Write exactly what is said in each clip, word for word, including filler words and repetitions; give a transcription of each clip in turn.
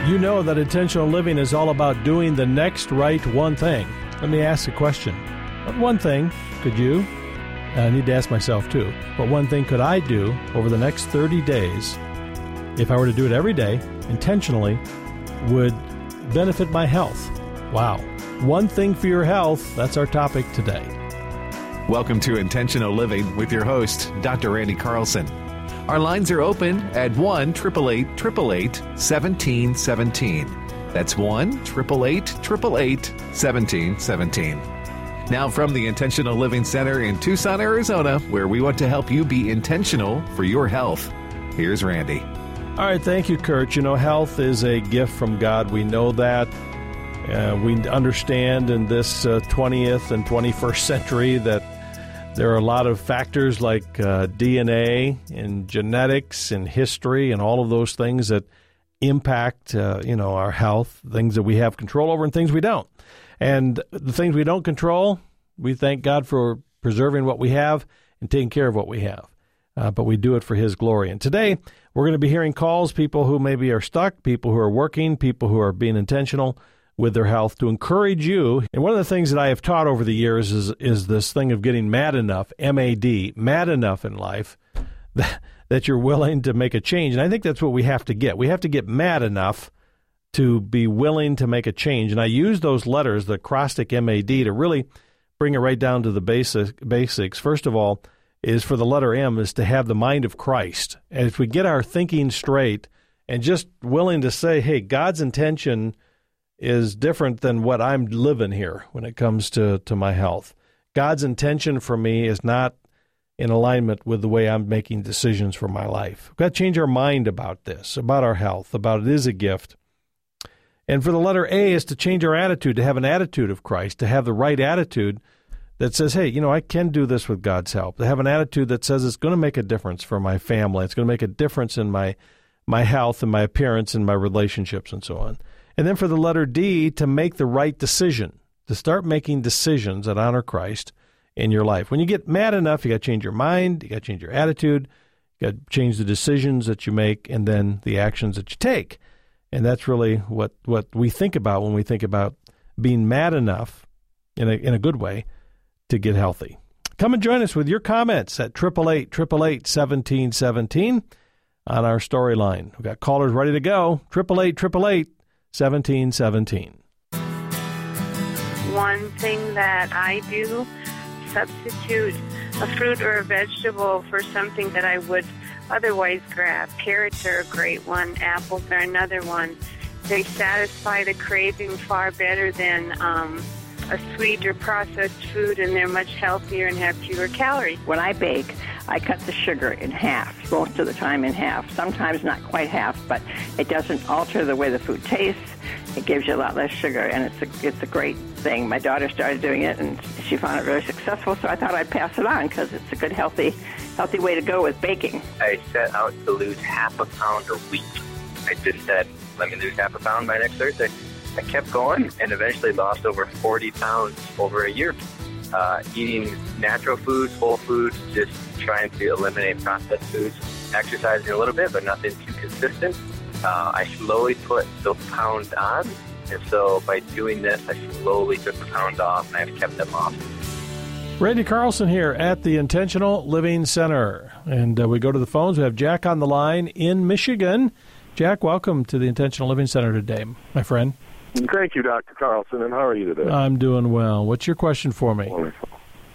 You know that intentional living is all about doing the next right one thing. Let me ask a question. What one thing could you, and I need to ask myself too, what one thing could I do over the next thirty days, if I were to do it every day, intentionally, would benefit my health? Wow. One thing for your health, that's our topic today. Welcome to Intentional Living with your host, Doctor Randy Carlson. Our lines are open at one eight eight eight, eight eight eight, one seven one seven. That's one eight eight eight, eight eight eight, one seven one seven. Now from the Intentional Living Center in Tucson, Arizona, where we want to help you be intentional for your health. Here's Randy. All right, thank you, Kurt. You know, health is a gift from God. We know that. Uh, we understand in this uh, twentieth and twenty-first century that there are a lot of factors like uh, D N A and genetics and history and all of those things that impact, uh, you know, our health, things that we have control over and things we don't. And the things we don't control, we thank God for preserving what we have and taking care of what we have. Uh, but we do it for His glory. And today, we're going to be hearing calls, people who maybe are stuck, people who are working, people who are being intentional with their health to encourage you. And one of the things that I have taught over the years is is this thing of getting mad enough, M A D, mad enough in life that, that you're willing to make a change. And I think that's what we have to get. We have to get mad enough to be willing to make a change. And I use those letters, the acrostic M A D, to really bring it right down to the basic, basics. First of all, is for the letter M is to have the mind of Christ. And if we get our thinking straight and just willing to say, hey, God's intention is different than what I'm living here when it comes to, to my health. God's intention for me is not in alignment with the way I'm making decisions for my life. We've got to change our mind about this, about our health, about it is a gift. And for the letter A is to change our attitude, to have an attitude of Christ, to have the right attitude that says, hey, you know, I can do this with God's help. To have an attitude that says it's going to make a difference for my family. It's going to make a difference in my my health and my appearance and my relationships and so on. And then for the letter D, to make the right decision, to start making decisions that honor Christ in your life. When you get mad enough, you got to change your mind, you got to change your attitude, you got to change the decisions that you make, and then the actions that you take. And that's really what, what we think about when we think about being mad enough, in a in a good way, to get healthy. Come and join us with your comments at eight eight eight, eight eight eight, one seven one seven on our storyline. We've got callers ready to go. eight eight eight, eight eight eight, seventeen seventeen. One thing that I do, substitute a fruit or a vegetable for something that I would otherwise grab. Carrots are a great one. Apples are another one. They satisfy the craving far better than um, a sweet or processed food, and they're much healthier and have fewer calories. When I bake, I cut the sugar in half, most of the time in half. Sometimes not quite half, but it doesn't alter the way the food tastes. It gives you a lot less sugar, and it's a, it's a great thing. My daughter started doing it, and she found it really successful, so I thought I'd pass it on because it's a good, healthy, healthy way to go with baking. I set out to lose half a pound a week. I just said, let me lose half a pound by next Thursday. I kept going and eventually lost over forty pounds over a year. Uh, eating natural foods, whole foods, just trying to eliminate processed foods, exercising a little bit, but nothing too consistent. Uh, I slowly put the pounds on, and so by doing this, I slowly took the pounds off, and I've kept them off. Randy Carlson here at the Intentional Living Center. And uh, we go to the phones. We have Jack on the line in Michigan. Jack, welcome to the Intentional Living Center today, my friend. Thank you, Doctor Carlson, and how are you today? I'm doing well. What's your question for me? Wonderful.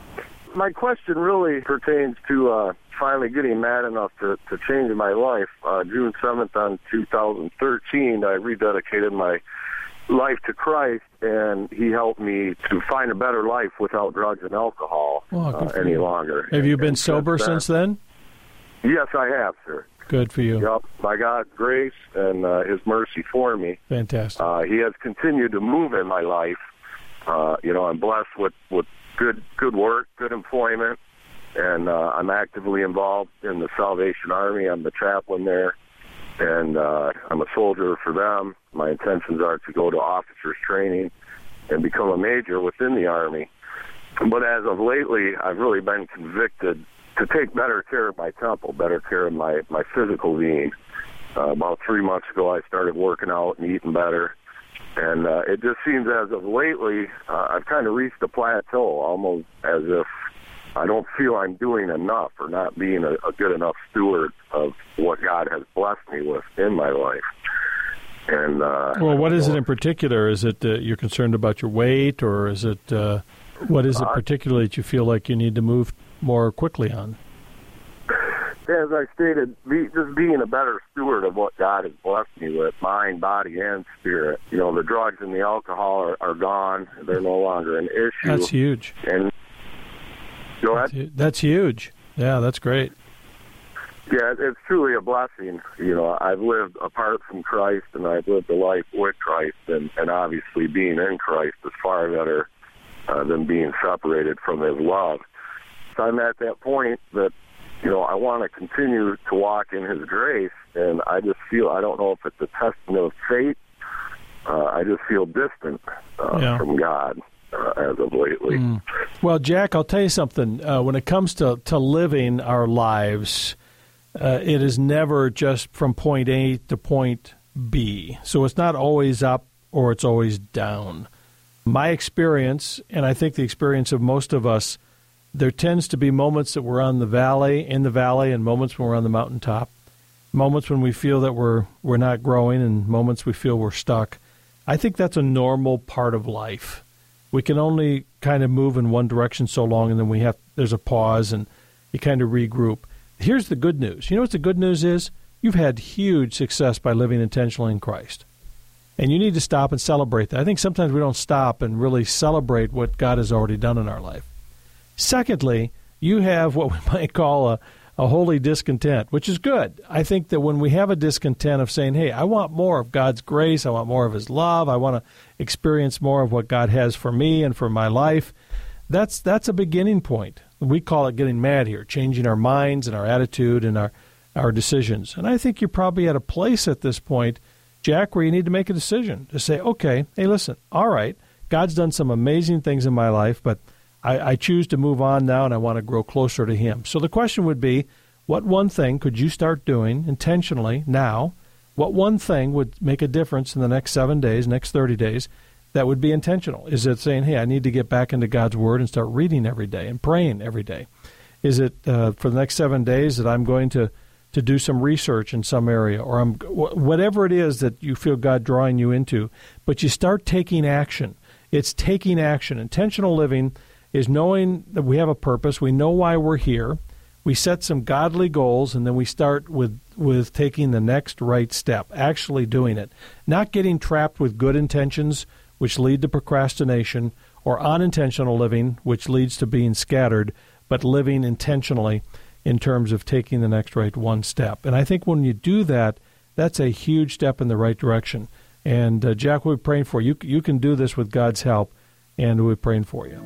My question really pertains to uh, finally getting mad enough to, to change my life. Uh, June seventh on two thousand thirteen, I rededicated my life to Christ, and He helped me to find a better life without drugs and alcohol oh, uh, any you. longer. Have you and, been and sober since then? since then? Yes, I have, sir. Good for you. Yep, by God's grace and uh, His mercy for me. Fantastic. Uh, he has continued to move in my life. Uh, you know, I'm blessed with, with good good work, good employment, and uh, I'm actively involved in the Salvation Army. I'm the chaplain there, and uh, I'm a soldier for them. My intentions are to go to officers training and become a major within the Army. But as of lately, I've really been convicted to take better care of my temple, better care of my, my physical being. Uh, about three months ago, I started working out and eating better. And uh, it just seems as of lately, uh, I've kind of reached a plateau, almost as if I don't feel I'm doing enough or not being a, a good enough steward of what God has blessed me with in my life. And uh, well, what is it in particular? Is it uh, you're concerned about your weight, or is it uh, what is it particularly that you feel like you need to move more quickly on? As I stated, be, just being a better steward of what God has blessed me with, mind, body, and spirit. You know, the drugs and the alcohol are, are gone. They're no longer an issue. That's huge. And go ahead. That's, that's huge. Yeah, that's great. Yeah, it's truly a blessing. You know, I've lived apart from Christ, and I've lived a life with Christ, and, and obviously being in Christ is far better uh, than being separated from His love. So I'm at that point that, you know, I want to continue to walk in His grace, and I just feel, I don't know if it's a testament of faith, uh, I just feel distant uh, yeah. from God uh, as of lately. Mm. Well, Jack, I'll tell you something. Uh, when it comes to, to living our lives, uh, it is never just from point A to point B. So it's not always up or it's always down. My experience, and I think the experience of most of us, there tends to be moments that we're on the valley, in the valley, and moments when we're on the mountaintop, moments when we feel that we're we're not growing, and moments we feel we're stuck. I think that's a normal part of life. We can only kind of move in one direction so long, and then we have there's a pause, and you kind of regroup. Here's the good news. You know what the good news is? You've had huge success by living intentionally in Christ. And you need to stop and celebrate that. I think sometimes we don't stop and really celebrate what God has already done in our life. Secondly, you have what we might call a, a holy discontent, which is good. I think that when we have a discontent of saying, hey, I want more of God's grace, I want more of His love, I want to experience more of what God has for me and for my life, that's that's a beginning point. We call it getting mad here, changing our minds and our attitude and our, our decisions. And I think you're probably at a place at this point, Jack, where you need to make a decision to say, okay, hey, listen, all right, God's done some amazing things in my life, but I, I choose to move on now, and I want to grow closer to Him. So the question would be, what one thing could you start doing intentionally now? What one thing would make a difference in the next seven days, next thirty days, that would be intentional? Is it saying, hey, I need to get back into God's Word and start reading every day and praying every day? Is it uh, for the next seven days that I'm going to, to do some research in some area, or I'm whatever it is that you feel God drawing you into, but you start taking action. It's taking action. Intentional living is knowing that we have a purpose, we know why we're here, we set some godly goals, and then we start with, with taking the next right step, actually doing it. Not getting trapped with good intentions, which lead to procrastination, or unintentional living, which leads to being scattered, but living intentionally in terms of taking the next right one step. And I think when you do that, that's a huge step in the right direction. And uh, Jack, we're praying for you. You can do this with God's help, and we're praying for you.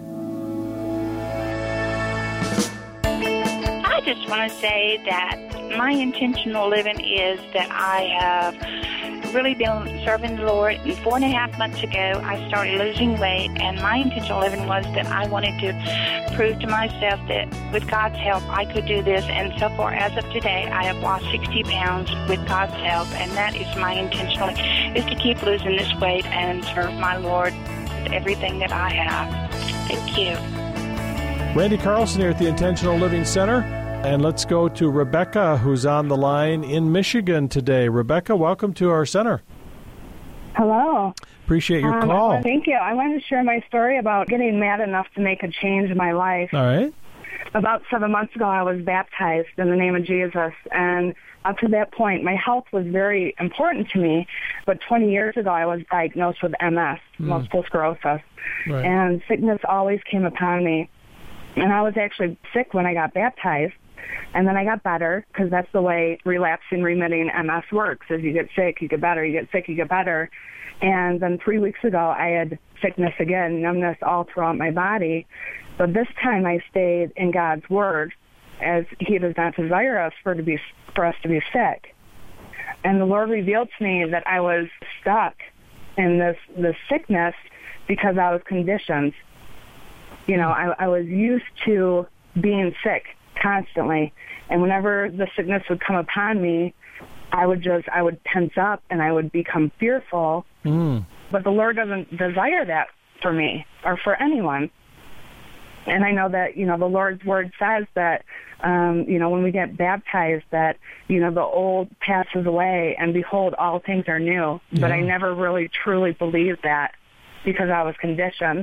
I just want to say that my intentional living is that I have really been serving the Lord. And four and a half months ago, I started losing weight, and my intentional living was that I wanted to prove to myself that with God's help, I could do this. And so far, as of today, I have lost sixty pounds with God's help, and that is my intentional, is to keep losing this weight and serve my Lord with everything that I have. Thank you. Randy Carlson here at the Intentional Living Center. And let's go to Rebecca, who's on the line in Michigan today. Rebecca, welcome to our center. Hello. Appreciate your um, call. Thank you. I wanted to share my story about getting mad enough to make a change in my life. All right. About seven months ago, I was baptized in the name of Jesus, and up to that point, my health was very important to me, but twenty years ago, I was diagnosed with M S, mm. multiple sclerosis, right. And sickness always came upon me, and I was actually sick when I got baptized. And then I got better, because that's the way relapsing, remitting M S works. As you get sick, you get better. You get sick, you get better. And then three weeks ago, I had sickness again, numbness all throughout my body. But this time I stayed in God's Word, as He does not desire us for, to be, for us to be sick. And the Lord revealed to me that I was stuck in this, this sickness because I was conditioned. You know, I, I was used to being sick constantly, and whenever the sickness would come upon me, uh, I would just, I would tense up and I would become fearful. Mm. But the Lord doesn't desire that for me or for anyone. And I know that, you know, the Lord's word says that, um, you know, when we get baptized that, you know, the old passes away and behold, all things are new. Yeah. But I never really truly believed that because I was conditioned.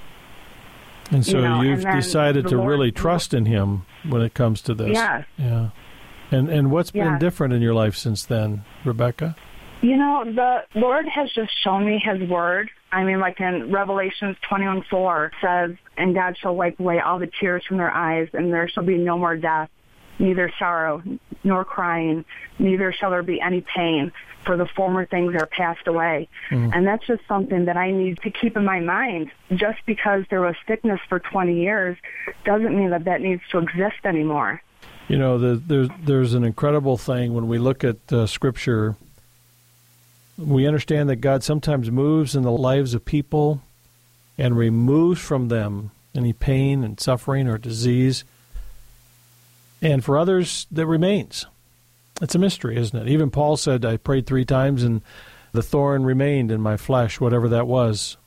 And so you know, you've and decided to Lord, really trust in Him when it comes to this. Yes. Yeah. And and what's yes. been different in your life since then, Rebecca? You know, the Lord has just shown me His word. I mean, like in Revelations twenty-one four says, and God shall wipe away all the tears from their eyes, and there shall be no more death, neither sorrow, nor crying, neither shall there be any pain, for the former things are passed away. Mm. And that's just something that I need to keep in my mind. Just because there was sickness for twenty years doesn't mean that that needs to exist anymore. You know, the, there's, there's an incredible thing when we look at uh, Scripture. We understand that God sometimes moves in the lives of people and removes from them any pain and suffering or disease. And for others, that remains. It's a mystery, isn't it? Even Paul said, I prayed three times and the thorn remained in my flesh, whatever that was.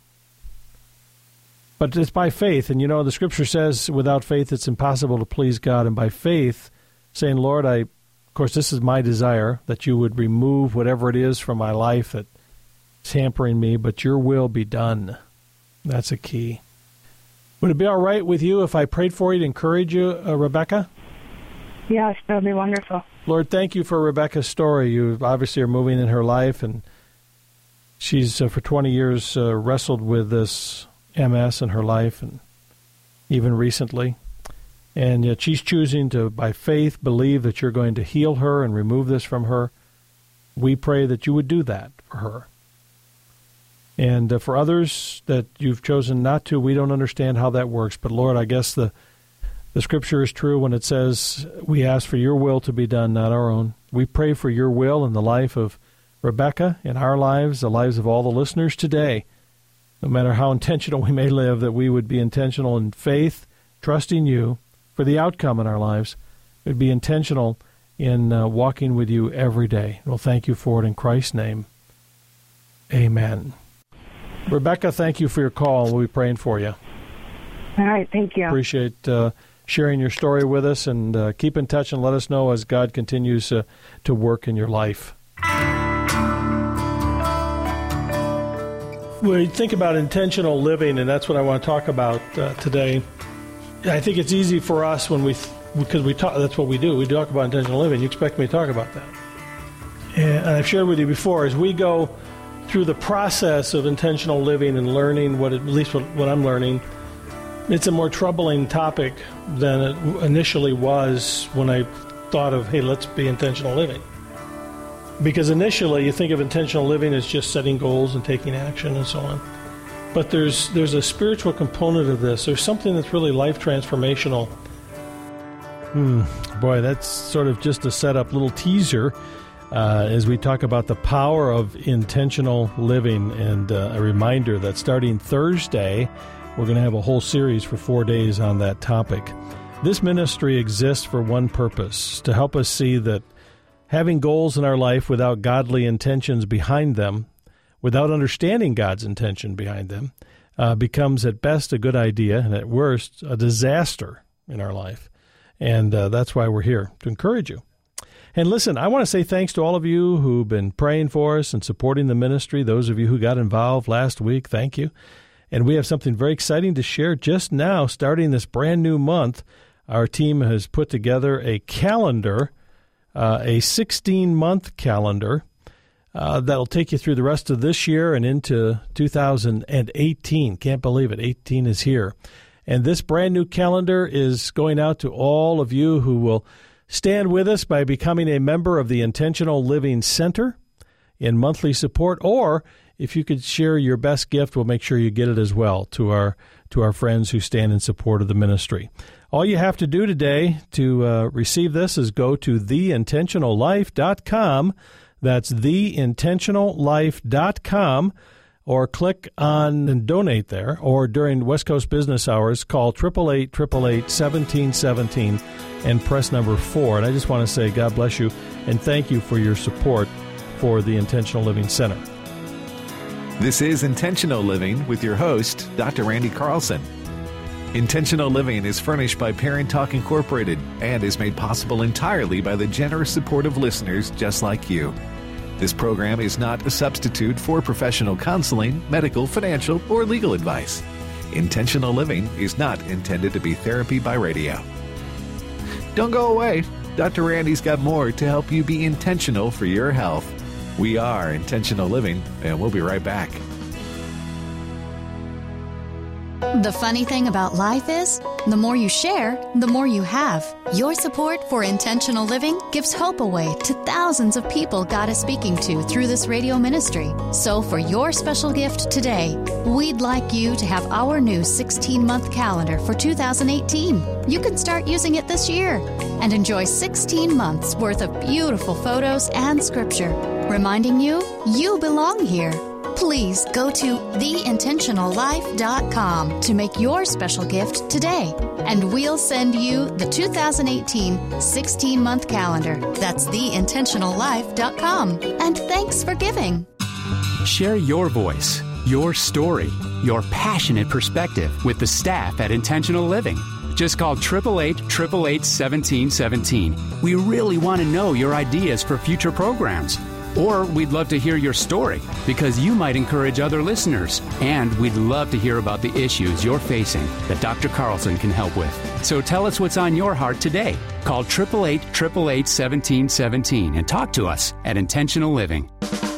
But it's by faith. And, you know, the Scripture says without faith it's impossible to please God. And by faith, saying, Lord, I, of course, this is my desire, that you would remove whatever it is from my life that's hampering me, but your will be done. That's a key. Would it be all right with you if I prayed for you to encourage you, uh, Rebecca? Yes, that would be wonderful. Lord, thank you for Rebecca's story. You obviously are moving in her life, and she's, uh, for twenty years, uh, wrestled with this M S in her life, and even recently. And yet she's choosing to, by faith, believe that you're going to heal her and remove this from her. We pray that you would do that for her. And uh, for others that you've chosen not to, we don't understand how that works. But, Lord, I guess the, the Scripture is true when it says we ask for your will to be done, not our own. We pray for your will in the life of Rebecca, in our lives, the lives of all the listeners today. No matter how intentional we may live, that we would be intentional in faith, trusting you for the outcome in our lives. We'd be intentional in uh, walking with you every day. We'll thank you for it in Christ's name. Amen. Rebecca, thank you for your call. We'll be praying for you. All right, thank you. Appreciate uh, sharing your story with us, and uh, keep in touch and let us know as God continues uh, to work in your life. We think about intentional living, and that's what I want to talk about uh, today. I think it's easy for us when we, because we talk, that's what we do. We talk about intentional living. You expect me to talk about that. And I've shared with you before, as we go through the process of intentional living and learning, what it, at least what, what I'm learning, it's a more troubling topic than it initially was when I thought of, hey, let's be intentional living. Because initially you think of intentional living as just setting goals and taking action and so on. But there's there's a spiritual component of this. There's something that's really life transformational. Hmm, boy, that's sort of just a setup, little teaser uh, as we talk about the power of intentional living, and uh, a reminder that starting Thursday, we're going to have a whole series for four days on that topic. This ministry exists for one purpose, to help us see that having goals in our life without godly intentions behind them, without understanding God's intention behind them, uh, becomes at best a good idea and at worst a disaster in our life. And uh, that's why we're here, to encourage you. And listen, I want to say thanks to all of you who've been praying for us and supporting the ministry. Those of you who got involved last week, thank you. And we have something very exciting to share just now, starting this brand new month. Our team has put together a calendar, uh, a sixteen-month calendar, Uh, that'll take you through the rest of this year and into two thousand eighteen. Can't believe it. eighteen is here. And this brand new calendar is going out to all of you who will stand with us by becoming a member of the Intentional Living Center in monthly support. Or if you could share your best gift, we'll make sure you get it as well to our to our friends who stand in support of the ministry. All you have to do today to uh, receive this is go to the intentional life dot com. That's the intentional life dot com, or click on and donate there, or during West Coast business hours, call eight eight eight, eight eight eight, one seven one seven and press number four. And I just want to say God bless you And thank you for your support for the Intentional Living Center. This is Intentional Living with your host, Doctor Randy Carlson. Intentional Living is furnished by Parent Talk Incorporated and is made possible entirely by the generous support of listeners just like you. This program is not a substitute for professional counseling, medical, financial, or legal advice. Intentional Living is not intended to be therapy by radio. Don't go away. Doctor Randy's got more to help you be intentional for your health. We are Intentional Living, and we'll be right back. The funny thing about life is, the more you share, the more you have. Your support for Intentional Living gives hope away to thousands of people God is speaking to through this radio ministry. So for your special gift today, we'd like you to have our new sixteen-month calendar for two thousand eighteen. You can start using it this year and enjoy sixteen months worth of beautiful photos and scripture, reminding you you belong here. Please go to the intentional life dot com to make your special gift today, and we'll send you the two thousand eighteen sixteen-month calendar. That's the intentional life dot com. And thanks for giving. Share your voice, your story, your passionate perspective with the staff at Intentional Living. Just call eight eight eight, eight eight eight, one seven one seven. We really want to know your ideas for future programs. Or we'd love to hear your story because you might encourage other listeners. And we'd love to hear about the issues you're facing that Doctor Carlson can help with. So tell us what's on your heart today. Call eight eight eight, eight eight eight, one seven one seven and talk to us at Intentional Living.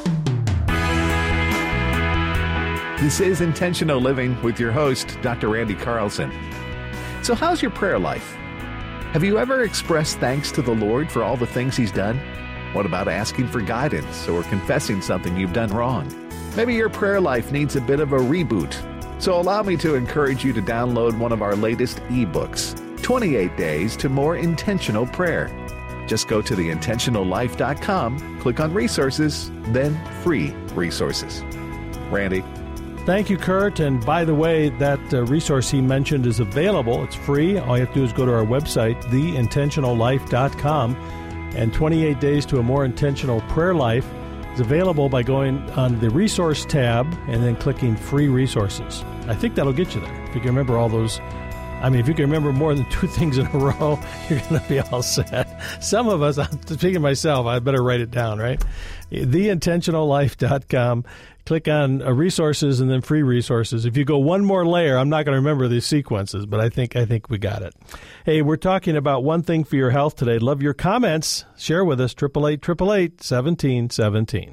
This is Intentional Living with your host, Doctor Randy Carlson. So how's your prayer life? Have you ever expressed thanks to the Lord for all the things He's done? What about asking for guidance or confessing something you've done wrong? Maybe your prayer life needs a bit of a reboot. So allow me to encourage you to download one of our latest ebooks, twenty-eight Days to More Intentional Prayer. Just go to the intentional life dot com, click on Resources, then Free Resources. Randy. Thank you, Kurt. And by the way, that uh, resource he mentioned is available. It's free. All you have to do is go to our website, the intentional life dot com. And twenty-eight Days to a More Intentional Prayer Life is available by going on the Resource tab and then clicking Free Resources. I think that'll get you there. If you can remember all those, I mean, if you can remember more than two things in a row, you're going to be all set. Some of us, I'm speaking of myself, I better write it down, right? the intentional life dot com. Click on uh, Resources and then Free Resources. If you go one more layer, I'm not going to remember these sequences, but I think I think we got it. Hey, we're talking about one thing for your health today. Love your comments. Share with us, eight eight eight, eight eight eight, one seven one seven.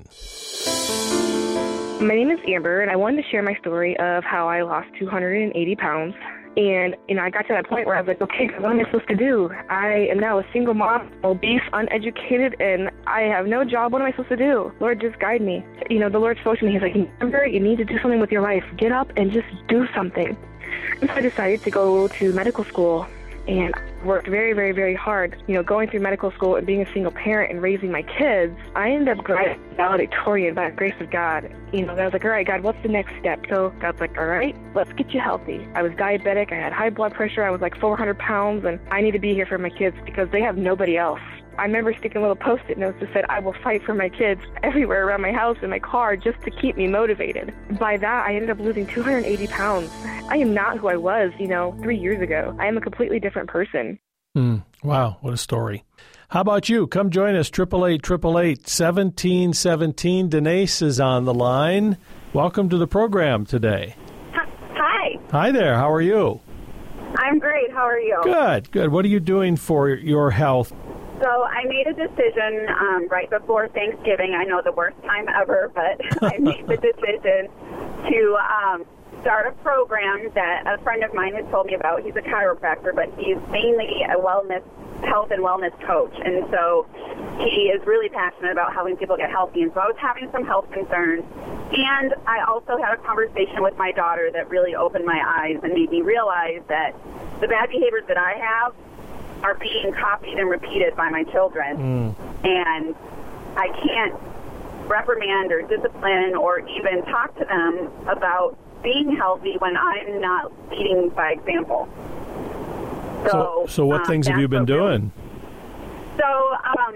My name is Amber, and I wanted to share my story of how I lost two hundred eighty pounds. And, you know, I got to that point where I was like, okay, what am I supposed to do? I am now a single mom, obese, uneducated, and I have no job. What am I supposed to do? Lord, just guide me. You know, the Lord spoke to me. He's like, Amber, you need to do something with your life. Get up and just do something. And so I decided to go to medical school and worked very, very, very hard. You know, going through medical school and being a single parent and raising my kids, I ended up graduating valedictorian by the grace of God. You know, I was like, all right, God, what's the next step? So God's like, all right, let's get you healthy. I was diabetic. I had high blood pressure. I was like four hundred pounds, and I need to be here for my kids because they have nobody else. I remember sticking little Post-it notes that said, I will fight for my kids everywhere around my house and my car just to keep me motivated. By that, I ended up losing two hundred eighty pounds. I am not who I was, you know, three years ago. I am a completely different person. Hmm. Wow, what a story. How about you? Come join us, eight eight eight, eight eight eight, one seven one seven. Denise is on the line. Welcome to the program today. Hi. Hi there. How are you? I'm great. How are you? Good, good. What are you doing for your health? So I made a decision um, right before Thanksgiving. I know the worst time ever, but I made the decision to um, start a program that a friend of mine had told me about. He's a chiropractor, but he's mainly a wellness, health and wellness coach. And so he is really passionate about helping people get healthy. And so I was having some health concerns. And I also had a conversation with my daughter that really opened my eyes and made me realize that the bad behaviors that I have are being copied and repeated by my children. Mm. And I can't reprimand or discipline or even talk to them about being healthy when I'm not leading by example. So, so, so what um, things have you been doing? So um,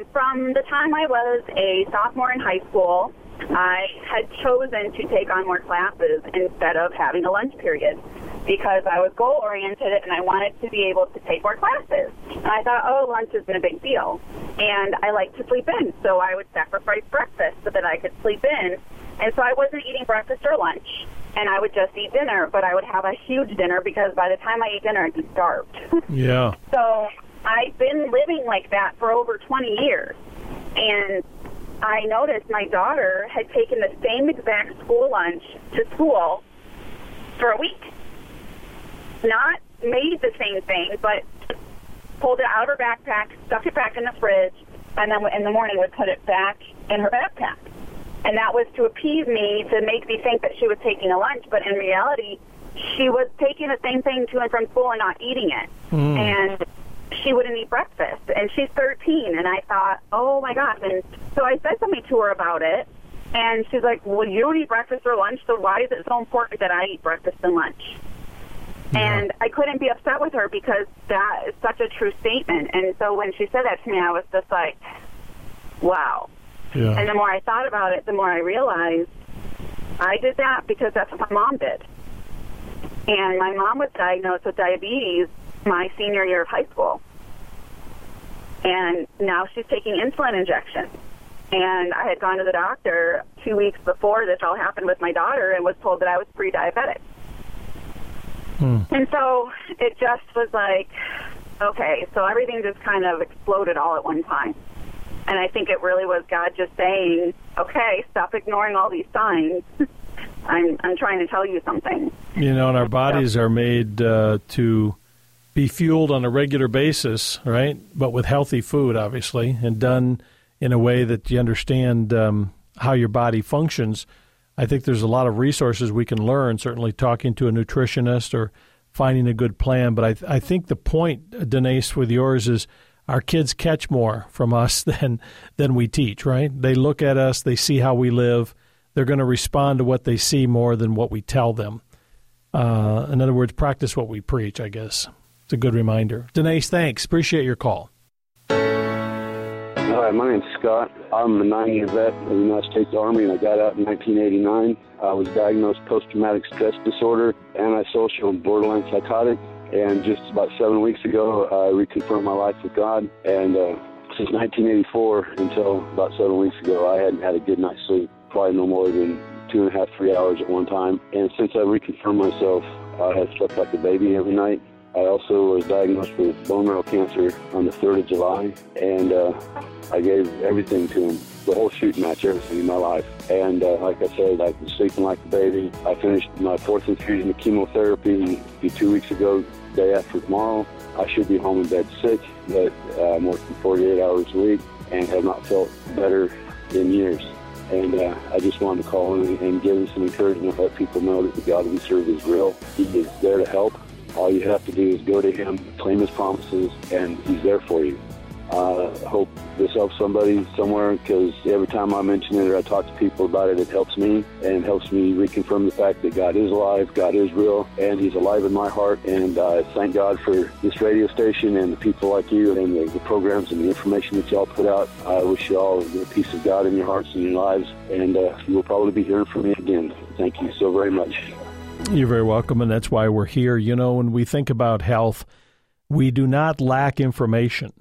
Um, from the time I was a sophomore in high school, I had chosen to take on more classes instead of having a lunch period because I was goal-oriented and I wanted to be able to take more classes. And I thought, oh, lunch isn't a big deal. And I like to sleep in, so I would sacrifice breakfast so that I could sleep in. And so I wasn't eating breakfast or lunch, and I would just eat dinner, but I would have a huge dinner because by the time I ate dinner, I'd be starved. Yeah. So I've been living like that for over twenty years. And I noticed my daughter had taken the same exact school lunch to school for a week. Not made the same thing, but pulled it out of her backpack, stuck it back in the fridge, and then in the morning would put it back in her backpack. And that was to appease me, to make me think that she was taking a lunch, but in reality, she was taking the same thing to and from school and not eating it. Mm. And she wouldn't eat breakfast. And she's thirteen, and I thought, oh, my gosh. And so I said something to her about it, and she's like, well, you don't eat breakfast or lunch, so why is it so important that I eat breakfast and lunch? Yeah. And I couldn't be upset with her because that is such a true statement. And so when she said that to me, I was just like, wow. Yeah. And the more I thought about it, the more I realized I did that because that's what my mom did. And my mom was diagnosed with diabetes my senior year of high school. And now she's taking insulin injections. And I had gone to the doctor two weeks before this all happened with my daughter and was told that I was pre-diabetic. Hmm. And so it just was like, okay, so everything just kind of exploded all at one time. And I think it really was God just saying, okay, stop ignoring all these signs. I'm I'm trying to tell you something. You know, and our bodies are made uh, to be fueled on a regular basis, right? But with healthy food, obviously, and done in a way that you understand um, how your body functions. I think there's a lot of resources we can learn, certainly talking to a nutritionist or finding a good plan. But I, th- I think the point, Denise, with yours is our kids catch more from us than than we teach, right? They look at us, they see how we live. They're going to respond to what they see more than what we tell them. Uh, in other words, practice what we preach, I guess. It's a good reminder. Denise, thanks. Appreciate your call. Hi, my name's Scott. I'm a nine-year vet of the United States Army, and I got out in nineteen eighty-nine. I was diagnosed post-traumatic stress disorder, antisocial, and borderline psychotic. And just about seven weeks ago, I reconfirmed my life with God. And uh, since nineteen eighty-four until about seven weeks ago, I hadn't had a good night's sleep, probably no more than two and a half, three hours at one time. And since I reconfirmed myself, I had slept like a baby every night. I also was diagnosed with bone marrow cancer on the third of July, and uh, I gave everything to him, the whole shooting match, everything in my life. And uh, like I said, I was sleeping like a baby. I finished my fourth infusion of chemotherapy two weeks ago, day after tomorrow. I should be home in bed sick, but uh, I'm working forty-eight hours a week and have not felt better in years. And uh, I just wanted to call in and give some encouragement, let people know that the God we serve is real. He is there to help. All you have to do is go to him, claim his promises, and he's there for you. I uh, hope this helps somebody somewhere, because every time I mention it or I talk to people about it, it helps me, and helps me reconfirm the fact that God is alive, God is real, and he's alive in my heart. And I uh, thank God for this radio station and the people like you and the, the programs and the information that y'all put out. I wish you all the peace of God in your hearts and your lives, and uh, you will probably be hearing from me again. Thank you so very much. You're very welcome, and that's why we're here. You know, when we think about health, we do not lack information.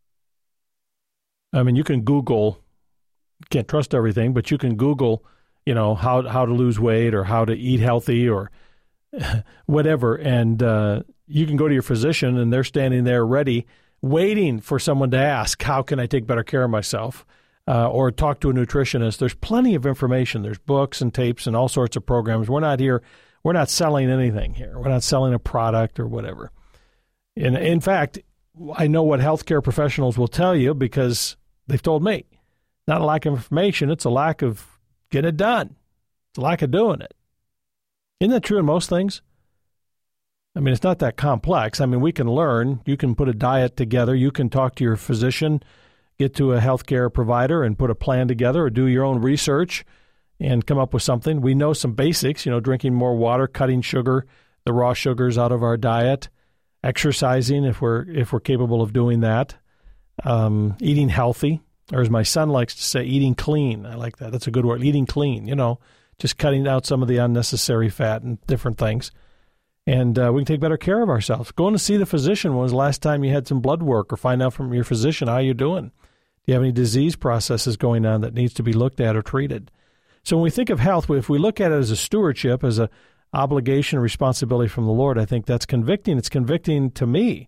I mean, you can Google, can't trust everything, but you can Google, you know, how how to lose weight or how to eat healthy or whatever, and uh, you can go to your physician, and they're standing there ready, waiting for someone to ask, how can I take better care of myself? Uh, or talk to a nutritionist. There's plenty of information. There's books and tapes and all sorts of programs. We're not here. We're not selling anything here. We're not selling a product or whatever. And in fact, I know what healthcare professionals will tell you because they've told me. Not a lack of information. It's a lack of getting it done. It's a lack of doing it. Isn't that true in most things? I mean, it's not that complex. I mean, we can learn. You can put a diet together. You can talk to your physician, get to a healthcare provider and put a plan together, or do your own research and come up with something. We know some basics, you know, drinking more water, cutting sugar, the raw sugars out of our diet, exercising if we're if we're capable of doing that, um, eating healthy, Or as my son likes to say, eating clean. I like that. That's a good word, eating clean, you know, just cutting out some of the unnecessary fat and different things. And uh, we can take better care of ourselves. Going to see the physician. When was the last time you had some blood work, or find out from your physician how you're doing? Do you have any disease processes going on that needs to be looked at or treated? So when we think of health, if we look at it as a stewardship, as an obligation and responsibility from the Lord, I think that's convicting. It's convicting to me.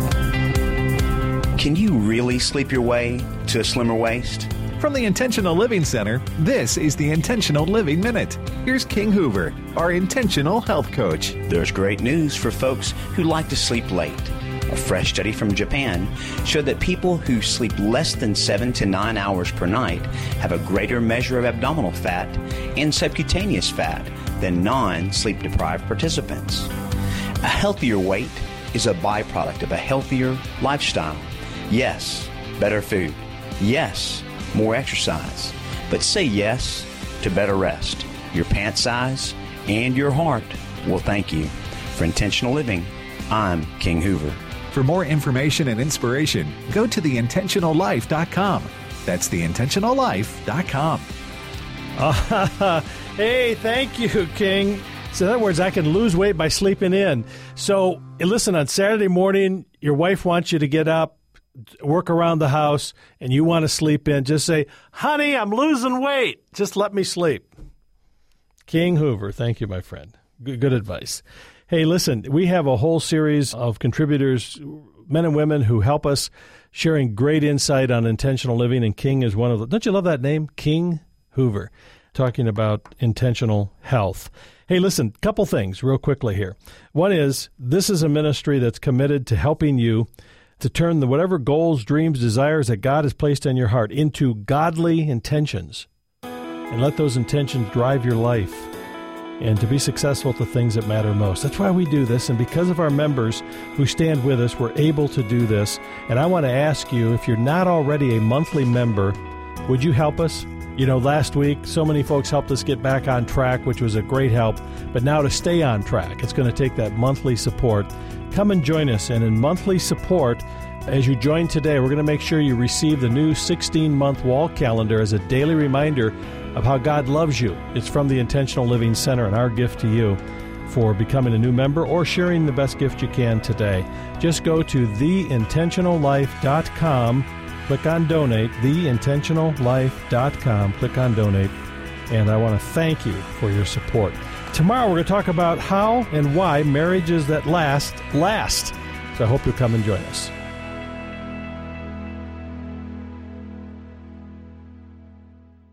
Can you really sleep your way to a slimmer waist? From the Intentional Living Center, this is the Intentional Living Minute. Here's King Hoover, our intentional health coach. There's great news for folks who like to sleep late. A fresh study from Japan showed that people who sleep less than seven to nine hours per night have a greater measure of abdominal fat and subcutaneous fat than non-sleep deprived participants. A healthier weight is a byproduct of a healthier lifestyle. Yes, better food. Yes, more exercise. But say yes to better rest. Your pant size and your heart will thank you. For Intentional Living, I'm King Hoover. For more information and inspiration, go to the intentional life dot com. That's the intentional life dot com. Uh, hey, thank you, King. So in other words, I can lose weight by sleeping in. So listen, on Saturday morning, your wife wants you to get up, work around the house, and you want to sleep in. Just say, honey, I'm losing weight. Just let me sleep. King Hoover, thank you, my friend. Good, good advice. Hey, listen, we have a whole series of contributors, men and women who help us, sharing great insight on intentional living, and King is one of them. Don't you love that name? King Hoover, talking about intentional health. Hey, listen, couple things real quickly here. One is, this is a ministry that's committed to helping you to turn the whatever goals, dreams, desires that God has placed in your heart into godly intentions, and let those intentions drive your life, and to be successful at the things that matter most. That's why we do this, and because of our members who stand with us, we're able to do this. And I want to ask you, if you're not already a monthly member, would you help us? You know, last week, so many folks helped us get back on track, which was a great help. But now to stay on track, it's going to take that monthly support. Come and join us, and in monthly support, as you join today, we're going to make sure you receive the new sixteen-month wall calendar as a daily reminder of how God loves you. It's from the Intentional Living Center, and our gift to you for becoming a new member or sharing the best gift you can today. Just go to the intentional life dot com, click on Donate, the intentional life dot com, click on Donate, and I want to thank you for your support. Tomorrow we're going to talk about how and why marriages that last, last. So I hope you'll come and join us.